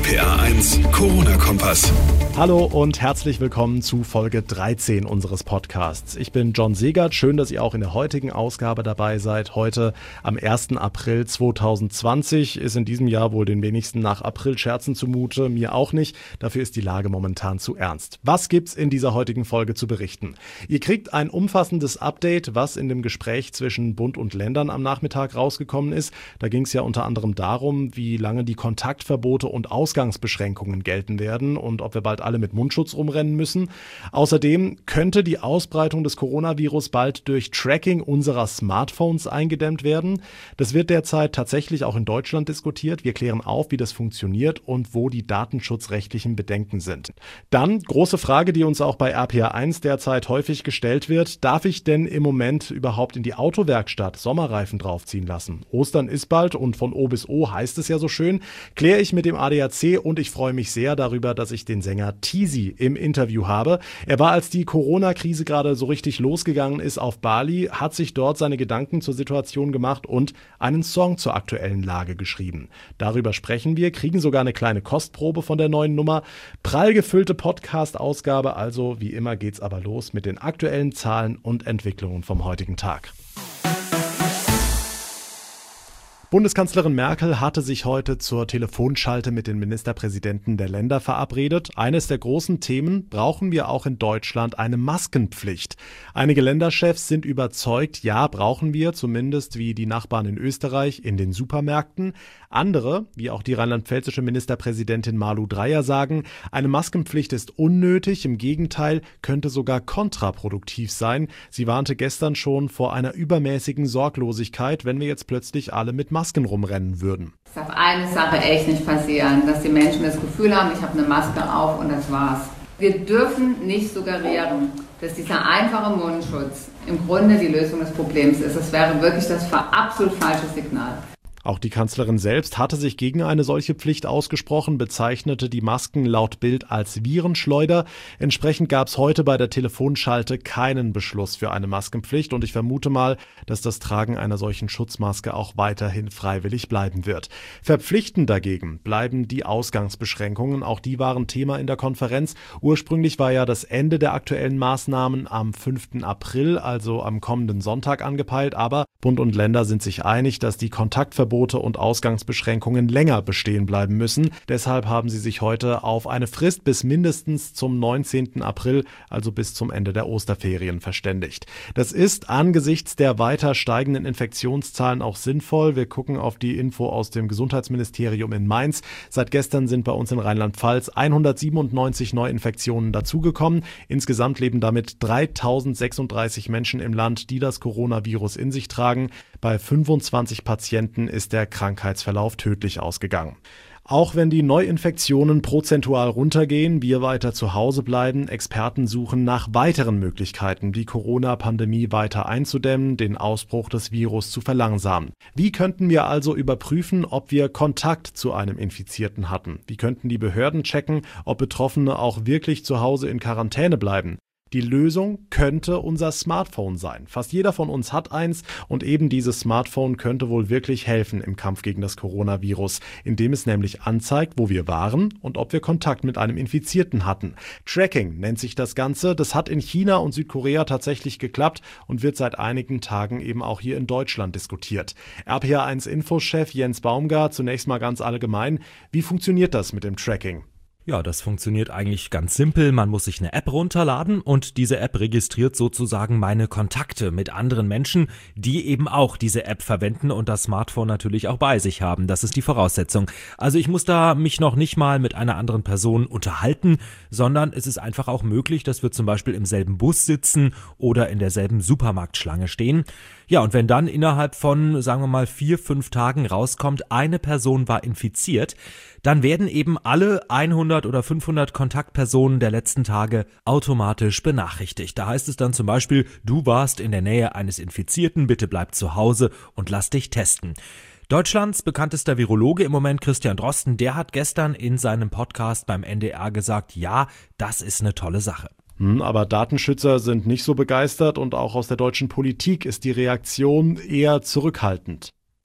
RPA 1 Corona-Kompass. Hallo und herzlich willkommen zu Folge 13 unseres Podcasts. Ich bin John Segert, schön, dass ihr auch in der heutigen Ausgabe dabei seid. Heute am 1. April 2020 ist in diesem Jahr wohl den wenigsten nach Aprilscherzen zumute, mir auch nicht. Dafür ist die Lage momentan zu ernst. Was gibt's in dieser heutigen Folge zu berichten? Ihr kriegt ein umfassendes Update, was in dem Gespräch zwischen Bund und Ländern am Nachmittag rausgekommen ist. Da ging es ja unter anderem darum, wie lange die Kontaktverbote und Ausgangsbeschränkungen gelten werden und ob wir bald alle mit Mundschutz rumrennen müssen. Außerdem könnte die Ausbreitung des Coronavirus bald durch Tracking unserer Smartphones eingedämmt werden. Das wird derzeit tatsächlich auch in Deutschland diskutiert. Wir klären auf, wie das funktioniert und wo die datenschutzrechtlichen Bedenken sind. Dann große Frage, die uns auch bei RPA 1 derzeit häufig gestellt wird. Darf ich denn im Moment überhaupt in die Autowerkstatt Sommerreifen draufziehen lassen? Ostern ist bald und von O bis O heißt es ja so schön. Kläre ich mit dem ADAC und ich freue mich sehr darüber, dass ich den Sänger Tizi im Interview habe. Er war, als die Corona-Krise gerade so richtig losgegangen ist, auf Bali, hat sich dort seine Gedanken zur Situation gemacht und einen Song zur aktuellen Lage geschrieben. Darüber sprechen wir, kriegen sogar eine kleine Kostprobe von der neuen Nummer. Prall gefüllte Podcast-Ausgabe, also wie immer geht's aber los mit den aktuellen Zahlen und Entwicklungen vom heutigen Tag. Bundeskanzlerin Merkel hatte sich heute zur Telefonschalte mit den Ministerpräsidenten der Länder verabredet. Eines der großen Themen: brauchen wir auch in Deutschland eine Maskenpflicht? Einige Länderchefs sind überzeugt, ja, brauchen wir, zumindest wie die Nachbarn in Österreich, in den Supermärkten. Andere, wie auch die rheinland-pfälzische Ministerpräsidentin Malu Dreyer, sagen, eine Maskenpflicht ist unnötig, im Gegenteil, könnte sogar kontraproduktiv sein. Sie warnte gestern schon vor einer übermäßigen Sorglosigkeit, wenn wir jetzt plötzlich alle mit Masken rumrennen würden. Es darf eine Sache echt nicht passieren, dass die Menschen das Gefühl haben, ich habe eine Maske auf und das war's. Wir dürfen nicht suggerieren, dass dieser einfache Mundschutz im Grunde die Lösung des Problems ist. Das wäre wirklich das absolut falsche Signal. Auch die Kanzlerin selbst hatte sich gegen eine solche Pflicht ausgesprochen, bezeichnete die Masken laut Bild als Virenschleuder. Entsprechend gab es heute bei der Telefonschalte keinen Beschluss für eine Maskenpflicht und ich vermute mal, dass das Tragen einer solchen Schutzmaske auch weiterhin freiwillig bleiben wird. Verpflichtend dagegen bleiben die Ausgangsbeschränkungen. Auch die waren Thema in der Konferenz. Ursprünglich war ja das Ende der aktuellen Maßnahmen am 5. April, also am kommenden Sonntag, angepeilt, aber Bund und Länder sind sich einig, dass die Kontaktverbote und Ausgangsbeschränkungen länger bestehen bleiben müssen. Deshalb haben sie sich heute auf eine Frist bis mindestens zum 19. April, also bis zum Ende der Osterferien, verständigt. Das ist angesichts der weiter steigenden Infektionszahlen auch sinnvoll. Wir gucken auf die Info aus dem Gesundheitsministerium in Mainz. Seit gestern sind bei uns in Rheinland-Pfalz 197 Neuinfektionen dazugekommen. Insgesamt leben damit 3036 Menschen im Land, die das Coronavirus in sich tragen. Bei 25 Patienten ist der Krankheitsverlauf tödlich ausgegangen. Auch wenn die Neuinfektionen prozentual runtergehen, wir weiter zu Hause bleiben, Experten suchen nach weiteren Möglichkeiten, die Corona-Pandemie weiter einzudämmen, den Ausbruch des Virus zu verlangsamen. Wie könnten wir also überprüfen, ob wir Kontakt zu einem Infizierten hatten? Wie könnten die Behörden checken, ob Betroffene auch wirklich zu Hause in Quarantäne bleiben? Die Lösung könnte unser Smartphone sein. Fast jeder von uns hat eins und eben dieses Smartphone könnte wohl wirklich helfen im Kampf gegen das Coronavirus, indem es nämlich anzeigt, wo wir waren und ob wir Kontakt mit einem Infizierten hatten. Tracking nennt sich das Ganze. Das hat in China und Südkorea tatsächlich geklappt und wird seit einigen Tagen eben auch hier in Deutschland diskutiert. RPA1-Infochef Jens Baumgart, zunächst mal ganz allgemein. Wie funktioniert das mit dem Tracking? Ja, das funktioniert eigentlich ganz simpel. Man muss sich eine App runterladen und diese App registriert sozusagen meine Kontakte mit anderen Menschen, die eben auch diese App verwenden und das Smartphone natürlich auch bei sich haben. Das ist die Voraussetzung. Also ich muss da mich noch nicht mal mit einer anderen Person unterhalten, sondern es ist einfach auch möglich, dass wir zum Beispiel im selben Bus sitzen oder in derselben Supermarktschlange stehen. Ja, und wenn dann innerhalb von, sagen wir mal, 4-5 Tagen rauskommt, eine Person war infiziert, dann werden eben alle 100 oder 500 Kontaktpersonen der letzten Tage automatisch benachrichtigt. Da heißt es dann zum Beispiel, du warst in der Nähe eines Infizierten, bitte bleib zu Hause und lass dich testen. Deutschlands bekanntester Virologe im Moment, Christian Drosten, der hat gestern in seinem Podcast beim NDR gesagt, ja, das ist eine tolle Sache. Aber Datenschützer sind nicht so begeistert und auch aus der deutschen Politik ist die Reaktion eher zurückhaltend.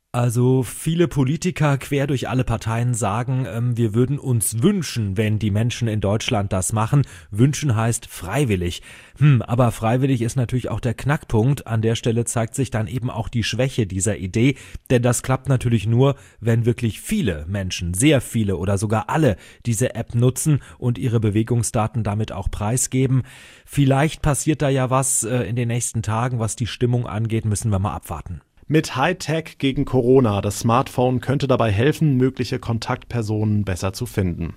Also viele Politiker quer durch alle Parteien sagen, wir würden uns wünschen, wenn die Menschen in Deutschland das machen. Wünschen heißt freiwillig. Aber freiwillig ist natürlich auch der Knackpunkt. An der Stelle zeigt sich dann eben auch die Schwäche dieser Idee. Denn das klappt natürlich nur, wenn wirklich viele Menschen, sehr viele oder sogar alle diese App nutzen und ihre Bewegungsdaten damit auch preisgeben. Vielleicht passiert da ja was in den nächsten Tagen, was die Stimmung angeht, müssen wir mal abwarten. Mit Hightech gegen Corona. Das Smartphone könnte dabei helfen, mögliche Kontaktpersonen besser zu finden.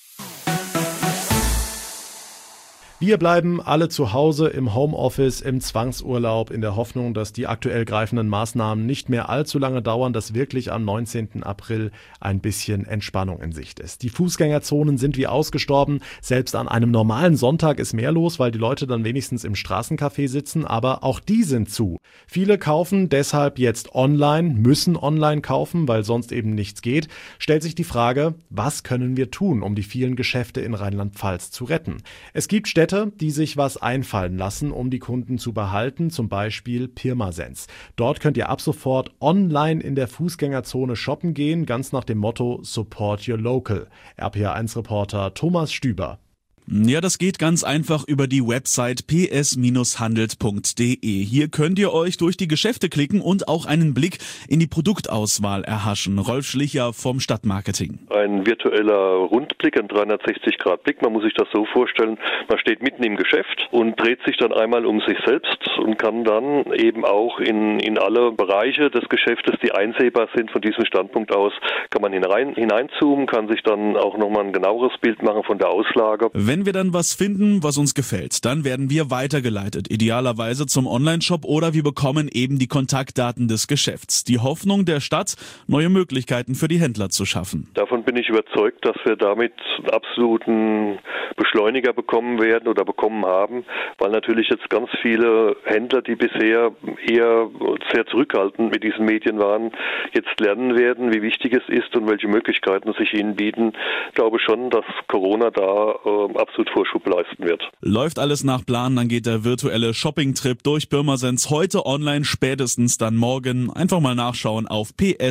Wir bleiben alle zu Hause im Homeoffice, im Zwangsurlaub, in der Hoffnung, dass die aktuell greifenden Maßnahmen nicht mehr allzu lange dauern, dass wirklich am 19. April ein bisschen Entspannung in Sicht ist. Die Fußgängerzonen sind wie ausgestorben. Selbst an einem normalen Sonntag ist mehr los, weil die Leute dann wenigstens im Straßencafé sitzen, aber auch die sind zu. Viele kaufen deshalb jetzt online, müssen online kaufen, weil sonst eben nichts geht. Stellt sich die Frage, was können wir tun, um die vielen Geschäfte in Rheinland-Pfalz zu retten? Es gibt Städte, die sich was einfallen lassen, um die Kunden zu behalten, zum Beispiel Pirmasens. Dort könnt ihr ab sofort online in der Fußgängerzone shoppen gehen, ganz nach dem Motto Support Your Local. RPA1-Reporter Thomas Stüber. Ja, das geht ganz einfach über die Website ps-handelt.de. Hier könnt ihr euch durch die Geschäfte klicken und auch einen Blick in die Produktauswahl erhaschen. Rolf Schlicher vom Stadtmarketing. Ein virtueller Rundblick, ein 360-Grad-Blick. Man muss sich das so vorstellen, man steht mitten im Geschäft und dreht sich dann einmal um sich selbst und kann dann eben auch in alle Bereiche des Geschäftes, die einsehbar sind von diesem Standpunkt aus, kann man hineinzoomen, kann sich dann auch nochmal ein genaueres Bild machen von der Auslage. Wenn wir dann was finden, was uns gefällt, dann werden wir weitergeleitet, idealerweise zum Onlineshop oder wir bekommen eben die Kontaktdaten des Geschäfts. Die Hoffnung der Stadt, neue Möglichkeiten für die Händler zu schaffen. Davon bin ich überzeugt, dass wir damit einen absoluten Beschleuniger bekommen werden oder bekommen haben, weil natürlich jetzt ganz viele Händler, die bisher eher sehr zurückhaltend mit diesen Medien waren, jetzt lernen werden, wie wichtig es ist und welche Möglichkeiten sich ihnen bieten. Ich glaube schon, dass Corona da absolut Vorschub leisten wird. Läuft alles nach Plan, dann geht der virtuelle Shopping-Trip durch Pirmasens heute online, spätestens dann morgen. Einfach mal nachschauen auf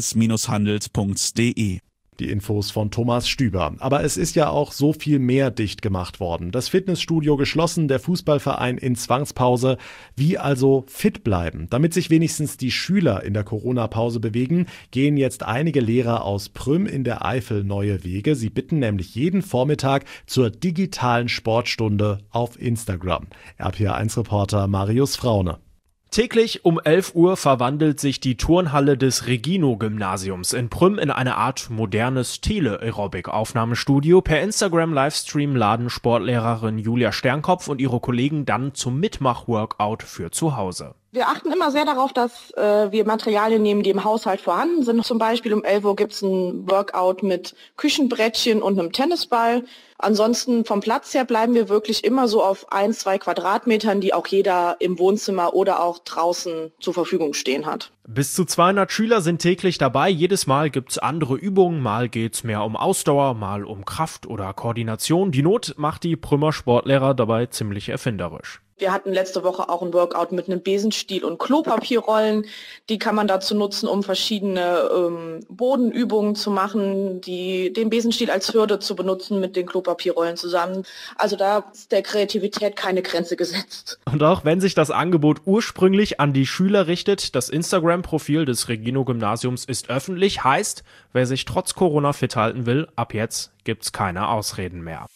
ps-handelt.de. Die Infos von Thomas Stüber. Aber es ist ja auch so viel mehr dicht gemacht worden. Das Fitnessstudio geschlossen, der Fußballverein in Zwangspause. Wie also fit bleiben? Damit sich wenigstens die Schüler in der Corona-Pause bewegen, gehen jetzt einige Lehrer aus Prüm in der Eifel neue Wege. Sie bitten nämlich jeden Vormittag zur digitalen Sportstunde auf Instagram. RPA1-Reporter Marius Fraune. Täglich um 11 Uhr verwandelt sich die Turnhalle des Regino-Gymnasiums in Prüm in eine Art modernes Tele-Aerobic-Aufnahmestudio. Per Instagram-Livestream laden Sportlehrerin Julia Sternkopf und ihre Kollegen dann zum Mitmach-Workout für zu Hause. Wir achten immer sehr darauf, dass wir Materialien nehmen, die im Haushalt vorhanden sind. Zum Beispiel um 11 Uhr gibt es ein Workout mit Küchenbrettchen und einem Tennisball. Ansonsten vom Platz her bleiben wir wirklich immer so auf 1-2 Quadratmetern, die auch jeder im Wohnzimmer oder auch draußen zur Verfügung stehen hat. Bis zu 200 Schüler sind täglich dabei. Jedes Mal gibt's andere Übungen. Mal geht's mehr um Ausdauer, mal um Kraft oder Koordination. Die Not macht die Prümer Sportlehrer dabei ziemlich erfinderisch. Wir hatten letzte Woche auch ein Workout mit einem Besenstiel und Klopapierrollen. Die kann man dazu nutzen, um verschiedene Bodenübungen zu machen, den Besenstiel als Hürde zu benutzen mit den Klopapierrollen zusammen. Also da ist der Kreativität keine Grenze gesetzt. Und auch wenn sich das Angebot ursprünglich an die Schüler richtet, das Instagram-Profil des Regino-Gymnasiums ist öffentlich, heißt, wer sich trotz Corona fit halten will, ab jetzt gibt's keine Ausreden mehr.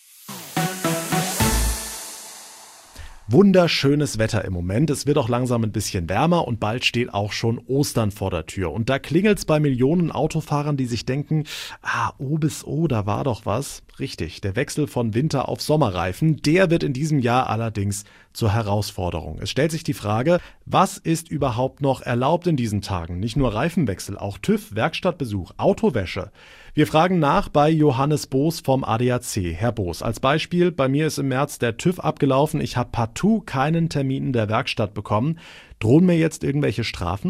Wunderschönes Wetter im Moment. Es wird auch langsam ein bisschen wärmer und bald steht auch schon Ostern vor der Tür. Und da klingelt's bei Millionen Autofahrern, die sich denken, O bis O, da war doch was. Richtig, der Wechsel von Winter- auf Sommerreifen, der wird in diesem Jahr allerdings zur Herausforderung. Es stellt sich die Frage, was ist überhaupt noch erlaubt in diesen Tagen? Nicht nur Reifenwechsel, auch TÜV, Werkstattbesuch, Autowäsche. Wir fragen nach bei Johannes Boos vom ADAC. Herr Boos, als Beispiel, bei mir ist im März der TÜV abgelaufen. Ich habe partout keinen Termin in der Werkstatt bekommen. Drohen mir jetzt irgendwelche Strafen?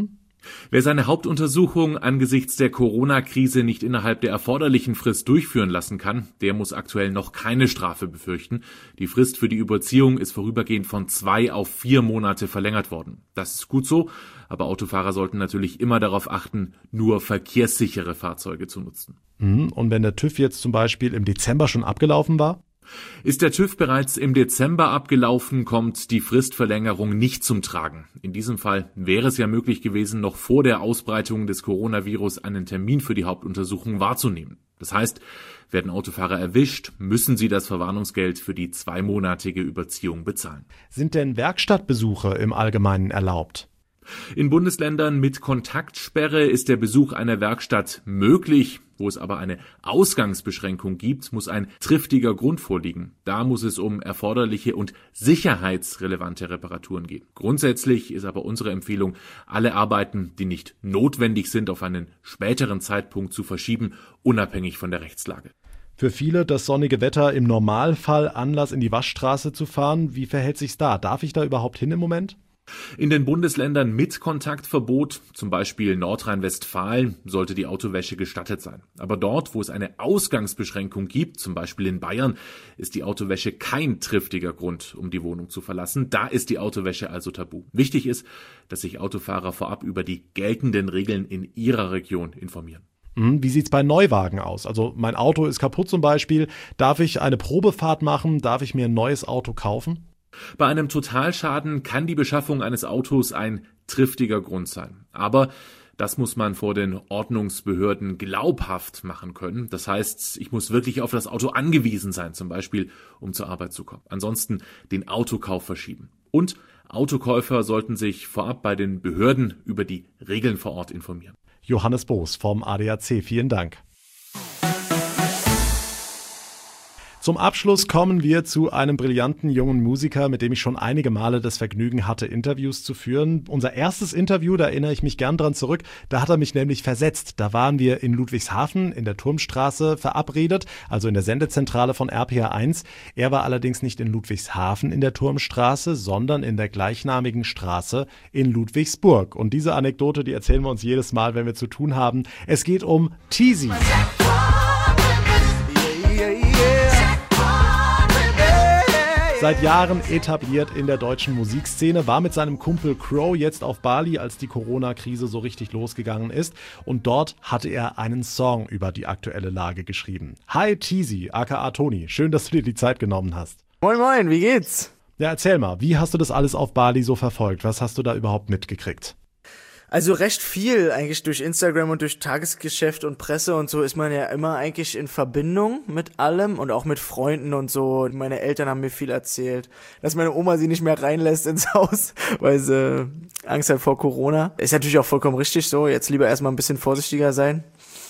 Wer seine Hauptuntersuchung angesichts der Corona-Krise nicht innerhalb der erforderlichen Frist durchführen lassen kann, der muss aktuell noch keine Strafe befürchten. Die Frist für die Überziehung ist vorübergehend von 2 auf 4 Monate verlängert worden. Das ist gut so, aber Autofahrer sollten natürlich immer darauf achten, nur verkehrssichere Fahrzeuge zu nutzen. Und wenn der TÜV jetzt zum Beispiel im Dezember schon abgelaufen war? Ist der TÜV bereits im Dezember abgelaufen, kommt die Fristverlängerung nicht zum Tragen. In diesem Fall wäre es ja möglich gewesen, noch vor der Ausbreitung des Coronavirus einen Termin für die Hauptuntersuchung wahrzunehmen. Das heißt, werden Autofahrer erwischt, müssen sie das Verwarnungsgeld für die 2-monatige Überziehung bezahlen. Sind denn Werkstattbesuche im Allgemeinen erlaubt? In Bundesländern mit Kontaktsperre ist der Besuch einer Werkstatt möglich. Wo es aber eine Ausgangsbeschränkung gibt, muss ein triftiger Grund vorliegen. Da muss es um erforderliche und sicherheitsrelevante Reparaturen gehen. Grundsätzlich ist aber unsere Empfehlung, alle Arbeiten, die nicht notwendig sind, auf einen späteren Zeitpunkt zu verschieben, unabhängig von der Rechtslage. Für viele das sonnige Wetter im Normalfall Anlass, in die Waschstraße zu fahren. Wie verhält sich's da? Darf ich da überhaupt hin im Moment? In den Bundesländern mit Kontaktverbot, zum Beispiel Nordrhein-Westfalen, sollte die Autowäsche gestattet sein. Aber dort, wo es eine Ausgangsbeschränkung gibt, zum Beispiel in Bayern, ist die Autowäsche kein triftiger Grund, um die Wohnung zu verlassen. Da ist die Autowäsche also tabu. Wichtig ist, dass sich Autofahrer vorab über die geltenden Regeln in ihrer Region informieren. Wie sieht's bei Neuwagen aus? Also mein Auto ist kaputt zum Beispiel. Darf ich eine Probefahrt machen? Darf ich mir ein neues Auto kaufen? Bei einem Totalschaden kann die Beschaffung eines Autos ein triftiger Grund sein. Aber das muss man vor den Ordnungsbehörden glaubhaft machen können. Das heißt, ich muss wirklich auf das Auto angewiesen sein, zum Beispiel, um zur Arbeit zu kommen. Ansonsten den Autokauf verschieben. Und Autokäufer sollten sich vorab bei den Behörden über die Regeln vor Ort informieren. Johannes Boos vom ADAC, vielen Dank. Zum Abschluss kommen wir zu einem brillanten jungen Musiker, mit dem ich schon einige Male das Vergnügen hatte, Interviews zu führen. Unser erstes Interview, da erinnere ich mich gern dran zurück, da hat er mich nämlich versetzt. Da waren wir in Ludwigshafen in der Turmstraße verabredet, also in der Sendezentrale von RPR 1. Er war allerdings nicht in Ludwigshafen in der Turmstraße, sondern in der gleichnamigen Straße in Ludwigsburg. Und diese Anekdote, die erzählen wir uns jedes Mal, wenn wir zu tun haben. Es geht um Teasy. Seit Jahren etabliert in der deutschen Musikszene, war mit seinem Kumpel Crow jetzt auf Bali, als die Corona-Krise so richtig losgegangen ist. Und dort hatte er einen Song über die aktuelle Lage geschrieben. Hi Teasy, aka Toni, schön, dass du dir die Zeit genommen hast. Moin moin, wie geht's? Ja, erzähl mal, wie hast du das alles auf Bali so verfolgt? Was hast du da überhaupt mitgekriegt? Also recht viel eigentlich durch Instagram und durch Tagesgeschäft und Presse und so ist man ja immer eigentlich in Verbindung mit allem und auch mit Freunden und so. Meine Eltern haben mir viel erzählt, dass meine Oma sie nicht mehr reinlässt ins Haus, weil sie Angst hat vor Corona. Ist natürlich auch vollkommen richtig so, jetzt lieber erstmal ein bisschen vorsichtiger sein.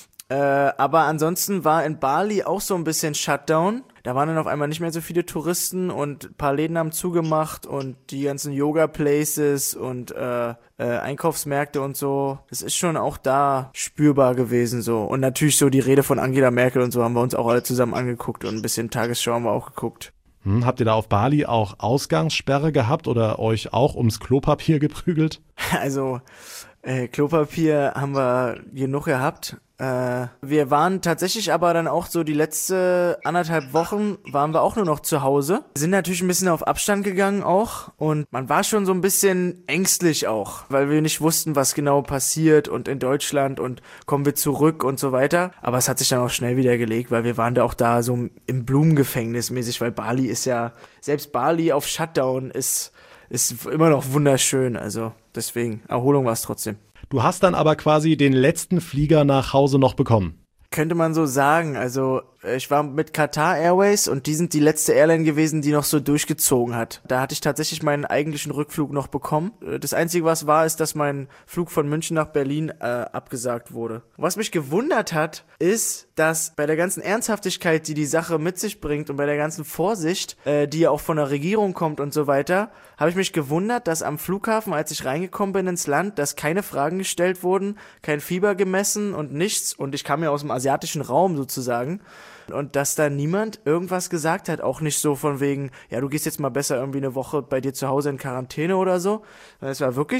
Aber ansonsten war in Bali auch so ein bisschen Shutdown. Da waren dann auf einmal nicht mehr so viele Touristen und ein paar Läden haben zugemacht und die ganzen Yoga-Places und Einkaufsmärkte und so. Das ist schon auch da spürbar gewesen so. Und natürlich so die Rede von Angela Merkel und so haben wir uns auch alle zusammen angeguckt und ein bisschen Tagesschau haben wir auch geguckt. Habt ihr da auf Bali auch Ausgangssperre gehabt oder euch auch ums Klopapier geprügelt? Also Klopapier haben wir genug gehabt. Wir waren tatsächlich aber dann auch so die letzte 1,5 Wochen waren wir auch nur noch zu Hause. Sind natürlich ein bisschen auf Abstand gegangen auch und man war schon so ein bisschen ängstlich auch, weil wir nicht wussten, was genau passiert und in Deutschland und kommen wir zurück und so weiter. Aber es hat sich dann auch schnell wieder gelegt, weil wir waren da auch da so im Blumengefängnis mäßig, weil Bali ist ja, selbst Bali auf Shutdown ist immer noch wunderschön, also deswegen, Erholung war es trotzdem. Du hast dann aber quasi den letzten Flieger nach Hause noch bekommen. Könnte man so sagen, also ich war mit Qatar Airways und die sind die letzte Airline gewesen, die noch so durchgezogen hat. Da hatte ich tatsächlich meinen eigentlichen Rückflug noch bekommen. Das Einzige, was war, ist, dass mein Flug von München nach Berlin abgesagt wurde. Was mich gewundert hat, ist, dass bei der ganzen Ernsthaftigkeit, die die Sache mit sich bringt und bei der ganzen Vorsicht, die ja auch von der Regierung kommt und so weiter, habe ich mich gewundert, dass am Flughafen, als ich reingekommen bin ins Land, dass keine Fragen gestellt wurden, kein Fieber gemessen und nichts. Und ich kam ja aus dem asiatischen Raum sozusagen. Und dass da niemand irgendwas gesagt hat, auch nicht so von wegen, ja, du gehst jetzt mal besser irgendwie eine Woche bei dir zu Hause in Quarantäne oder so. Es war wirklich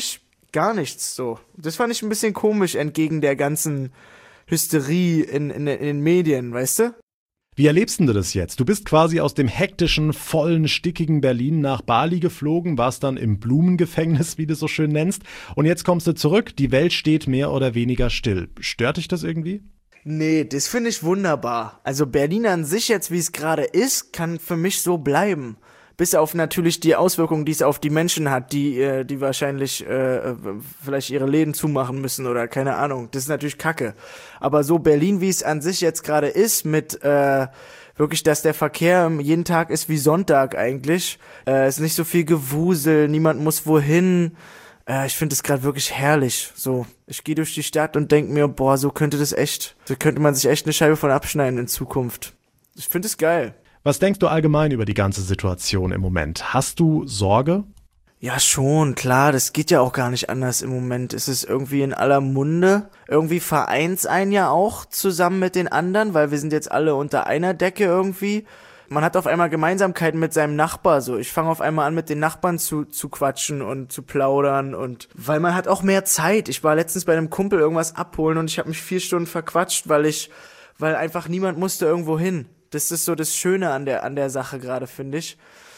gar nichts so. Das fand ich ein bisschen komisch entgegen der ganzen Hysterie in den Medien, weißt du? Wie erlebst du das jetzt? Du bist quasi aus dem hektischen, vollen, stickigen Berlin nach Bali geflogen, warst dann im Blumengefängnis, wie du es so schön nennst. Und jetzt kommst du zurück, die Welt steht mehr oder weniger still. Stört dich das irgendwie? Nee, das finde ich wunderbar. Also Berlin an sich jetzt, wie es gerade ist, kann für mich so bleiben. Bis auf natürlich die Auswirkungen, die es auf die Menschen hat, die wahrscheinlich vielleicht ihre Läden zumachen müssen oder keine Ahnung. Das ist natürlich Kacke. Aber so Berlin, wie es an sich jetzt gerade ist, mit wirklich, dass der Verkehr jeden Tag ist wie Sonntag eigentlich. Ist nicht so viel Gewusel, niemand muss wohin. Ich finde es gerade wirklich herrlich. So, ich gehe durch die Stadt und denke mir, boah, so könnte man sich echt eine Scheibe von abschneiden in Zukunft. Ich finde es geil. Was denkst du allgemein über die ganze Situation im Moment? Hast du Sorge? Ja, schon, klar, das geht ja auch gar nicht anders im Moment. Es ist irgendwie in aller Munde. Irgendwie vereint's einen ja auch zusammen mit den anderen, weil wir sind jetzt alle unter einer Decke irgendwie. Man hat auf einmal Gemeinsamkeiten mit seinem Nachbar, so. Ich fange auf einmal an, mit den Nachbarn zu quatschen und zu plaudern und, weil man hat auch mehr Zeit. Ich war letztens bei einem Kumpel irgendwas abholen und ich habe mich 4 Stunden verquatscht, weil einfach niemand musste irgendwo hin. Das ist so das Schöne an der Sache gerade, finde ich.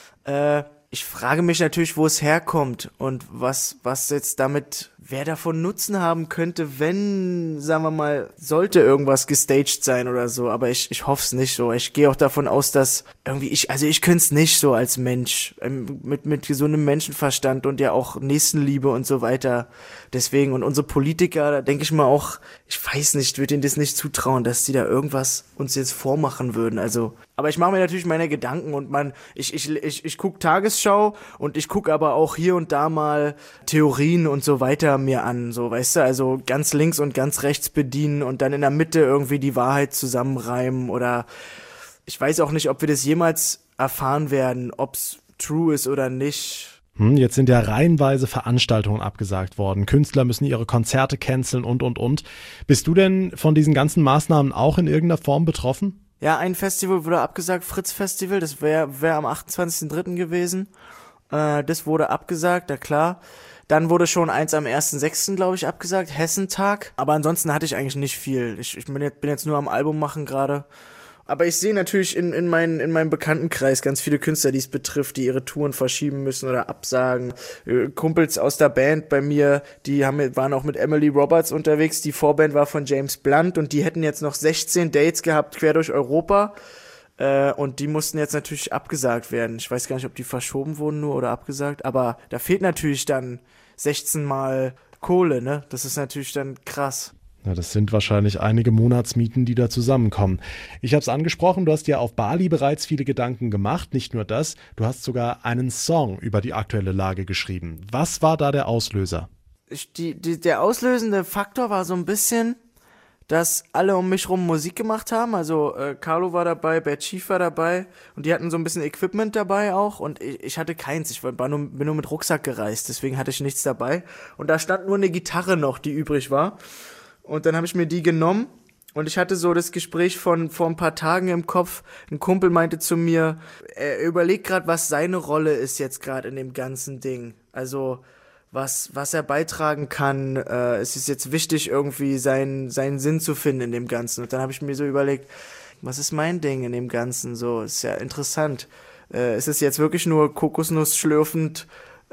Ich frage mich natürlich, wo es herkommt und was jetzt damit, wer davon Nutzen haben könnte, wenn, sagen wir mal, sollte irgendwas gestaged sein oder so. Aber ich hoffe es nicht so. Ich gehe auch davon aus, dass irgendwie ich könnte es nicht so als Mensch, mit gesundem Menschenverstand und ja auch Nächstenliebe und so weiter. Deswegen, und unsere Politiker, da denke ich mal auch, ich weiß nicht, würde ihnen das nicht zutrauen, dass die da irgendwas uns jetzt vormachen würden. Also, aber ich mache mir natürlich meine Gedanken und ich gucke Tagesschau und ich gucke aber auch hier und da mal Theorien und so weiter mir an, so, weißt du, also ganz links und ganz rechts bedienen und dann in der Mitte irgendwie die Wahrheit zusammenreimen oder ich weiß auch nicht, ob wir das jemals erfahren werden, ob's true ist oder nicht. Jetzt sind ja reihenweise Veranstaltungen abgesagt worden. Künstler müssen ihre Konzerte canceln und. Bist du denn von diesen ganzen Maßnahmen auch in irgendeiner Form betroffen? Ja, ein Festival wurde abgesagt, Fritz Festival, das wär am 28.03. gewesen. Das wurde abgesagt, ja klar. Dann wurde schon eins am 1.06. glaube ich abgesagt, Hessentag. Aber ansonsten hatte ich eigentlich nicht viel. Ich bin jetzt nur am Album machen gerade. Aber ich sehe natürlich in meinem Bekanntenkreis ganz viele Künstler, die es betrifft, die ihre Touren verschieben müssen oder absagen. Kumpels aus der Band bei mir, waren auch mit Emily Roberts unterwegs. Die Vorband war von James Blunt und die hätten jetzt noch 16 Dates gehabt, quer durch Europa. Und die mussten jetzt natürlich abgesagt werden. Ich weiß gar nicht, ob die verschoben wurden nur oder abgesagt. Aber da fehlt natürlich dann 16 Mal Kohle, ne? Das ist natürlich dann krass. Ja, das sind wahrscheinlich einige Monatsmieten, die da zusammenkommen. Ich habe es angesprochen, du hast dir auf Bali bereits viele Gedanken gemacht. Nicht nur das, du hast sogar einen Song über die aktuelle Lage geschrieben. Was war da der Auslöser? Der auslösende Faktor war so ein bisschen, dass alle um mich rum Musik gemacht haben. Also Carlo war dabei, Bad Chief war dabei und die hatten so ein bisschen Equipment dabei auch und ich hatte keins. Ich bin nur mit Rucksack gereist, deswegen hatte ich nichts dabei. Und da stand nur eine Gitarre noch, die übrig war. Und dann habe ich mir die genommen und ich hatte so das Gespräch von vor ein paar Tagen im Kopf. Ein Kumpel meinte zu mir, er überlegt gerade, was seine Rolle ist jetzt gerade in dem ganzen Ding. Also was er beitragen kann. Es ist jetzt wichtig, irgendwie seinen Sinn zu finden in dem Ganzen. Und dann habe ich mir so überlegt, was ist mein Ding in dem Ganzen? So, ist ja interessant. Ist es jetzt wirklich nur Kokosnuss schlürfend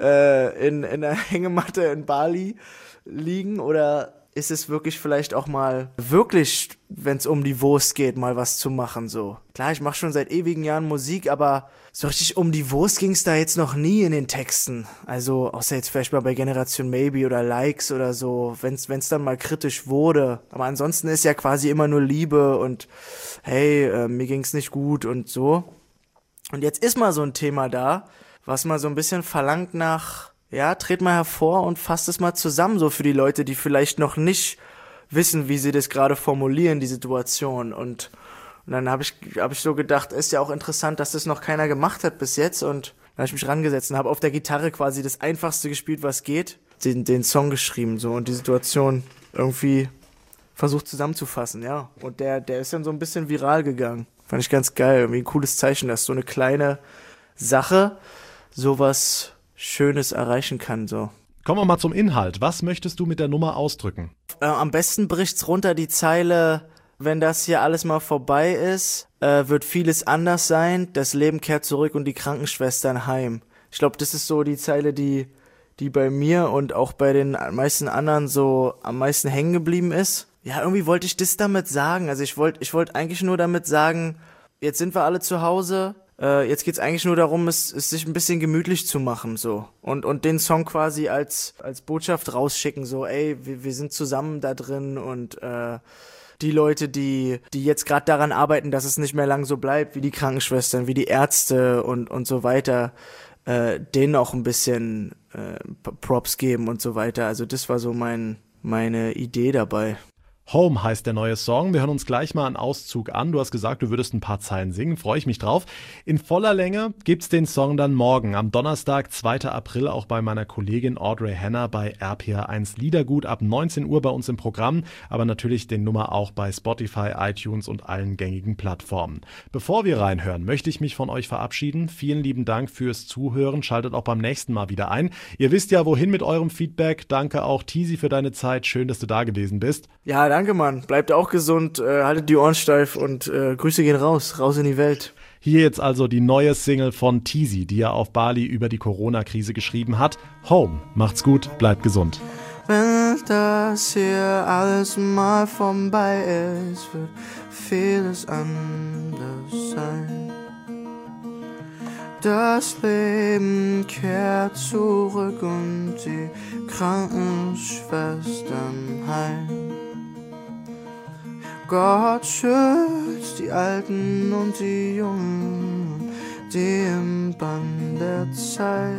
in der Hängematte in Bali liegen oder ist es wirklich vielleicht auch mal wirklich, wenn es um die Wurst geht, mal was zu machen, so. Klar, ich mache schon seit ewigen Jahren Musik, aber so richtig um die Wurst ging es da jetzt noch nie in den Texten. Also, außer jetzt vielleicht mal bei Generation Maybe oder Likes oder so, wenn's dann mal kritisch wurde. Aber ansonsten ist ja quasi immer nur Liebe und hey, mir ging's nicht gut und so. Und jetzt ist mal so ein Thema da, was mal so ein bisschen verlangt nach, ja, tret mal hervor und fasst es mal zusammen, so für die Leute, die vielleicht noch nicht wissen, wie sie das gerade formulieren, die Situation. Und dann hab ich so gedacht, ist ja auch interessant, dass das noch keiner gemacht hat bis jetzt. Und dann habe ich mich rangesetzt und habe auf der Gitarre quasi das Einfachste gespielt, was geht, den Song geschrieben so und die Situation irgendwie versucht zusammenzufassen, ja. Und der ist dann so ein bisschen viral gegangen. Fand ich ganz geil, irgendwie ein cooles Zeichen, dass so eine kleine Sache sowas Schönes erreichen kann, so. Kommen wir mal zum Inhalt. Was möchtest du mit der Nummer ausdrücken? Am besten bricht's runter die Zeile: Wenn das hier alles mal vorbei ist, wird vieles anders sein. Das Leben kehrt zurück und die Krankenschwestern heim. Ich glaube, das ist so die Zeile, die bei mir und auch bei den meisten anderen so am meisten hängen geblieben ist. Ja, irgendwie wollte ich das damit sagen. Also ich wollte eigentlich nur damit sagen, jetzt sind wir alle zu Hause. Jetzt geht's eigentlich nur darum, es sich ein bisschen gemütlich zu machen, so. Und den Song quasi als Botschaft rausschicken, so, ey, wir sind zusammen da drin und, die Leute, die jetzt gerade daran arbeiten, dass es nicht mehr lang so bleibt, wie die Krankenschwestern, wie die Ärzte und so weiter, denen auch ein bisschen Props geben und so weiter. Also das war so meine Idee dabei. Home heißt der neue Song. Wir hören uns gleich mal einen Auszug an. Du hast gesagt, du würdest ein paar Zeilen singen. Freue ich mich drauf. In voller Länge gibt's den Song dann morgen, am Donnerstag, 2. April, auch bei meiner Kollegin Audrey Henner bei RPR1 Liedergut ab 19 Uhr bei uns im Programm. Aber natürlich den Nummer auch bei Spotify, iTunes und allen gängigen Plattformen. Bevor wir reinhören, möchte ich mich von euch verabschieden. Vielen lieben Dank fürs Zuhören. Schaltet auch beim nächsten Mal wieder ein. Ihr wisst ja, wohin mit eurem Feedback. Danke auch, Tizi, für deine Zeit. Schön, dass du da gewesen bist. Ja, danke, Mann. Bleibt auch gesund, haltet die Ohren steif und Grüße gehen raus in die Welt. Hier jetzt also die neue Single von Tizi, die er auf Bali über die Corona-Krise geschrieben hat. Home. Macht's gut, bleibt gesund. Wenn das hier alles mal vorbei ist, wird vieles anders sein. Das Leben kehrt zurück und die Krankenschwestern heim. Gott schützt die Alten und die Jungen, die im Bann der Zeit.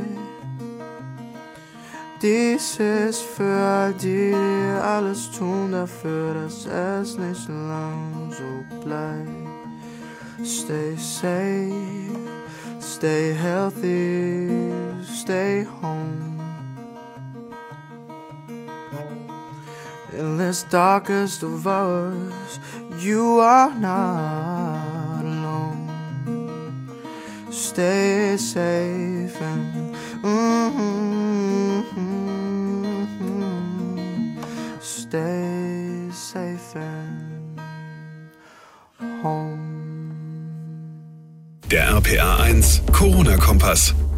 Dies ist für all die, die alles tun dafür, dass es nicht lang so bleibt. Stay safe, stay healthy, stay home. In this darkest of hours, you are not alone. Stay safe and stay safe and home. Der RPR1 Corona-Kompass.